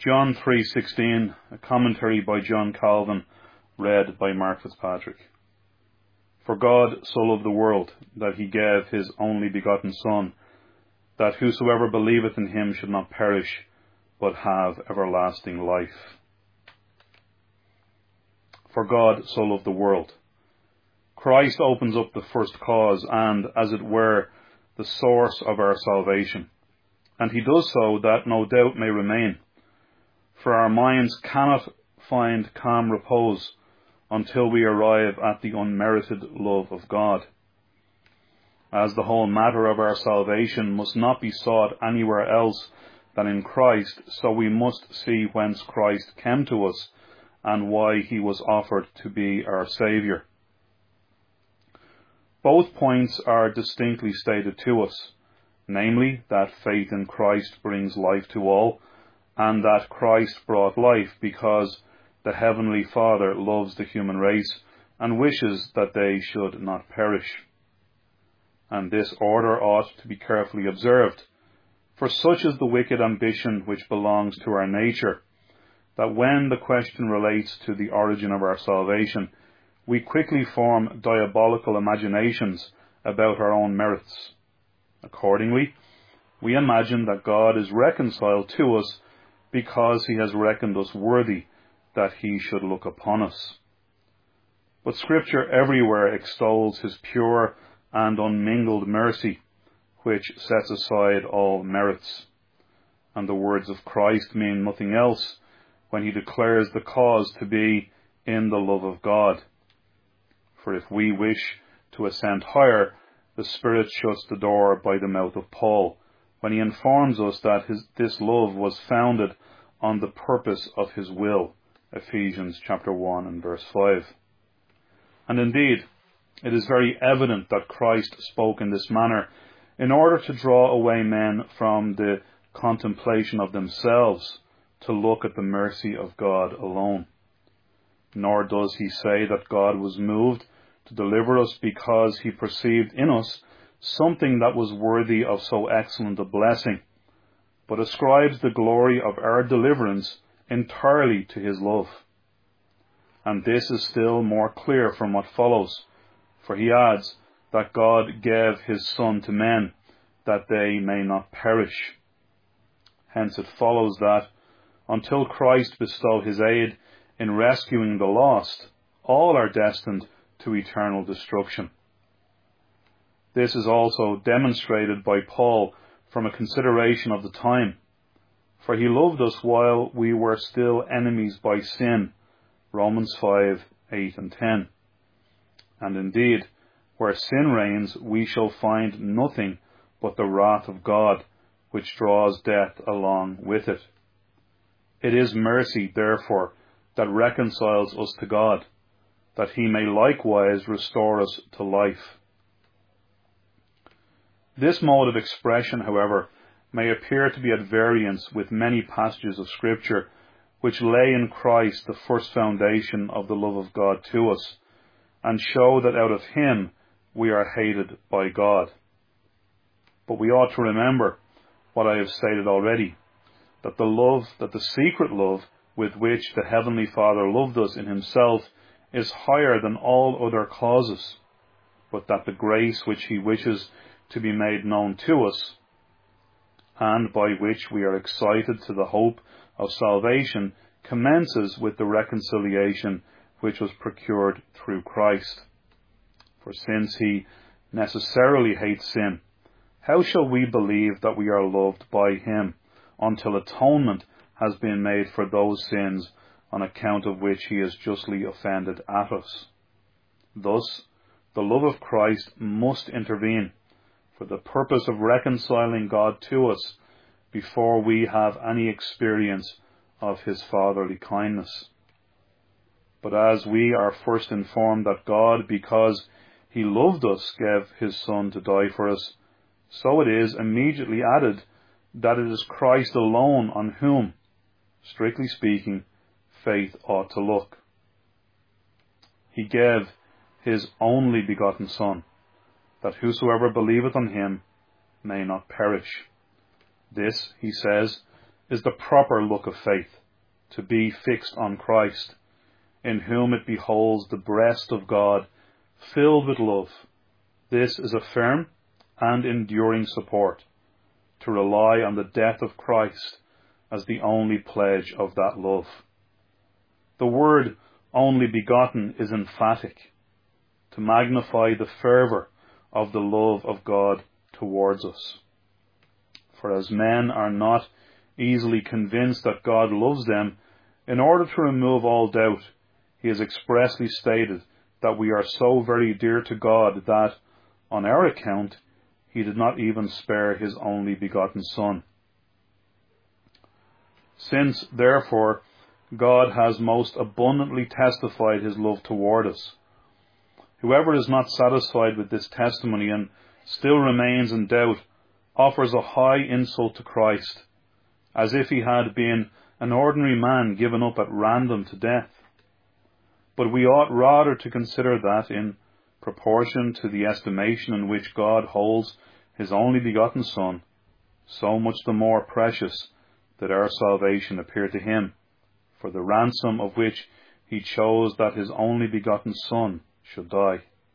John 3:16, a commentary by John Calvin, read by Mark Fitzpatrick. For God so loved the world, that he gave his only begotten Son, that whosoever believeth in him should not perish, but have everlasting life. For God so loved the world. Christ opens up the first cause and, as it were, the source of our salvation. And he does so that no doubt may remain. For our minds cannot find calm repose until we arrive at the unmerited love of God. As the whole matter of our salvation must not be sought anywhere else than in Christ, so we must see whence Christ came to us and why he was offered to be our Saviour. Both points are distinctly stated to us, namely that faith in Christ brings life to all, and that Christ brought life because the Heavenly Father loves the human race and wishes that they should not perish. And this order ought to be carefully observed, for such is the wicked ambition which belongs to our nature, that when the question relates to the origin of our salvation, we quickly form diabolical imaginations about our own merits. Accordingly, we imagine that God is reconciled to us because he has reckoned us worthy that he should look upon us. But Scripture everywhere extols his pure and unmingled mercy, which sets aside all merits. And the words of Christ mean nothing else when he declares the cause to be in the love of God. For if we wish to ascend higher, the Spirit shuts the door by the mouth of Paul, when he informs us that this love was founded on the purpose of his will, Ephesians chapter 1 and verse 5. And indeed, it is very evident that Christ spoke in this manner in order to draw away men from the contemplation of themselves to look at the mercy of God alone. Nor does he say that God was moved to deliver us because he perceived in us something that was worthy of so excellent a blessing, but ascribes the glory of our deliverance entirely to his love. And this is still more clear from what follows, for he adds that God gave his Son to men, that they may not perish. Hence it follows that, until Christ bestow his aid in rescuing the lost, all are destined to eternal destruction. This is also demonstrated by Paul from a consideration of the time. For he loved us while we were still enemies by sin, Romans 5, 8 and 10. And indeed, where sin reigns, we shall find nothing but the wrath of God, which draws death along with it. It is mercy, therefore, that reconciles us to God, that he may likewise restore us to life. This mode of expression, however, may appear to be at variance with many passages of Scripture which lay in Christ the first foundation of the love of God to us, and show that out of him we are hated by God. But we ought to remember what I have stated already, that the secret love with which the Heavenly Father loved us in himself is higher than all other causes, but that the grace which he wishes to be made known to us, and by which we are excited to the hope of salvation, commences with the reconciliation which was procured through Christ. For since he necessarily hates sin, how shall we believe that we are loved by him until atonement has been made for those sins on account of which he is justly offended at us? Thus, the love of Christ must intervene for the purpose of reconciling God to us before we have any experience of his fatherly kindness. But as we are first informed that God, because he loved us, gave his Son to die for us, so it is immediately added that it is Christ alone on whom, strictly speaking, faith ought to look. He gave his only begotten Son, that whosoever believeth on him may not perish. This, he says, is the proper look of faith, to be fixed on Christ, in whom it beholds the breast of God, filled with love. This is a firm and enduring support, to rely on the death of Christ as the only pledge of that love. The word only begotten is emphatic, to magnify the fervour of the love of God towards us. For as men are not easily convinced that God loves them, in order to remove all doubt, he has expressly stated that we are so very dear to God that, on our account, he did not even spare his only begotten Son. Since, therefore, God has most abundantly testified his love toward us, whoever is not satisfied with this testimony and still remains in doubt offers a high insult to Christ, as if he had been an ordinary man given up at random to death. But we ought rather to consider that, in proportion to the estimation in which God holds his only begotten Son, so much the more precious did our salvation appear to him, for the ransom of which he chose that his only begotten Son should die.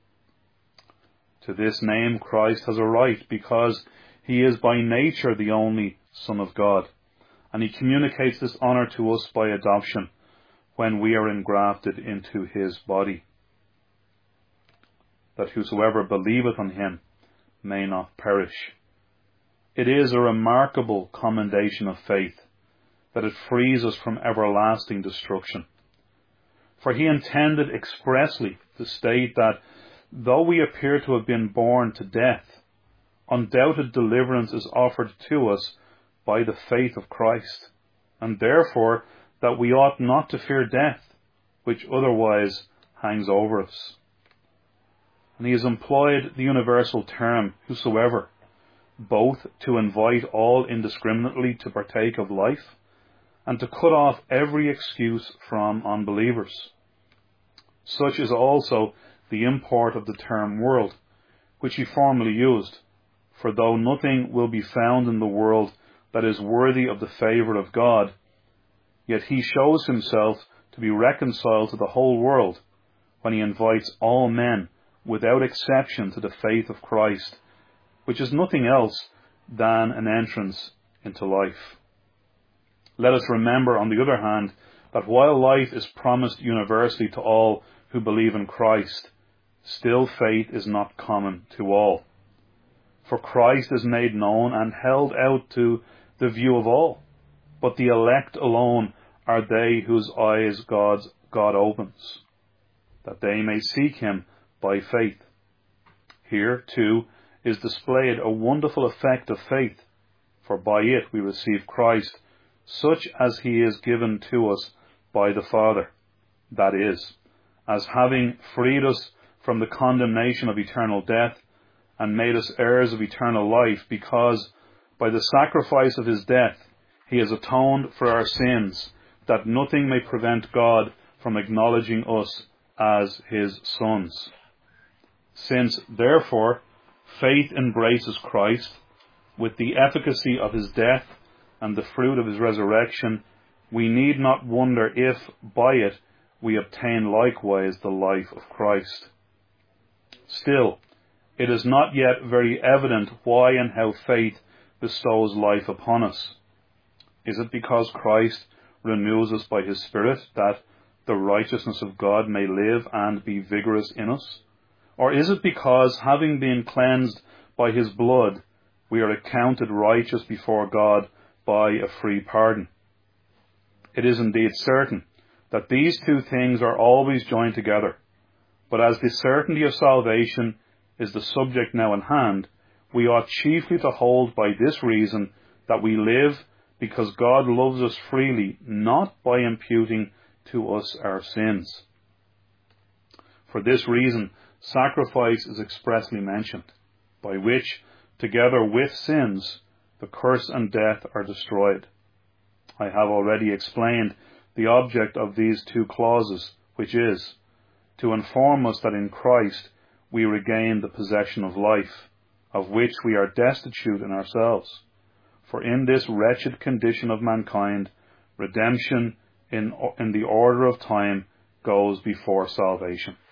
To this name Christ has a right, because he is by nature the only Son of God, and he communicates this honour to us by adoption, when we are engrafted into his body, that whosoever believeth on him may not perish. It is a remarkable commendation of faith, that it frees us from everlasting destruction. For he intended expressly to state that, though we appear to have been born to death, undoubted deliverance is offered to us by the faith of Christ, and therefore that we ought not to fear death, which otherwise hangs over us. And he has employed the universal term, whosoever, both to invite all indiscriminately to partake of life, and to cut off every excuse from unbelievers. Such is also the import of the term world, which he formerly used. For though nothing will be found in the world that is worthy of the favour of God, yet he shows himself to be reconciled to the whole world when he invites all men without exception to the faith of Christ, which is nothing else than an entrance into life. Let us remember, on the other hand, that while life is promised universally to all who believe in Christ, still faith is not common to all. For Christ is made known and held out to the view of all, but the elect alone are they whose eyes God opens, that they may seek him by faith. Here, too, is displayed a wonderful effect of faith, for by it we receive Christ, such as he is given to us by the Father, that is, as having freed us from the condemnation of eternal death, and made us heirs of eternal life, because by the sacrifice of his death he has atoned for our sins, that nothing may prevent God from acknowledging us as his sons. Since, therefore, faith embraces Christ, with the efficacy of his death and the fruit of his resurrection, we need not wonder if, by it, we obtain likewise the life of Christ. Still, it is not yet very evident why and how faith bestows life upon us. Is it because Christ renews us by his Spirit, that the righteousness of God may live and be vigorous in us? Or is it because, having been cleansed by his blood, we are accounted righteous before God by a free pardon? It is indeed certain that these two things are always joined together, but as the certainty of salvation is the subject now in hand, we ought chiefly to hold by this reason that we live because God loves us freely, not by imputing to us our sins. For this reason, sacrifice is expressly mentioned, by which, together with sins, the curse and death are destroyed. I have already explained the object of these two clauses, which is to inform us that in Christ we regain the possession of life, of which we are destitute in ourselves. For in this wretched condition of mankind, redemption in the order of time goes before salvation.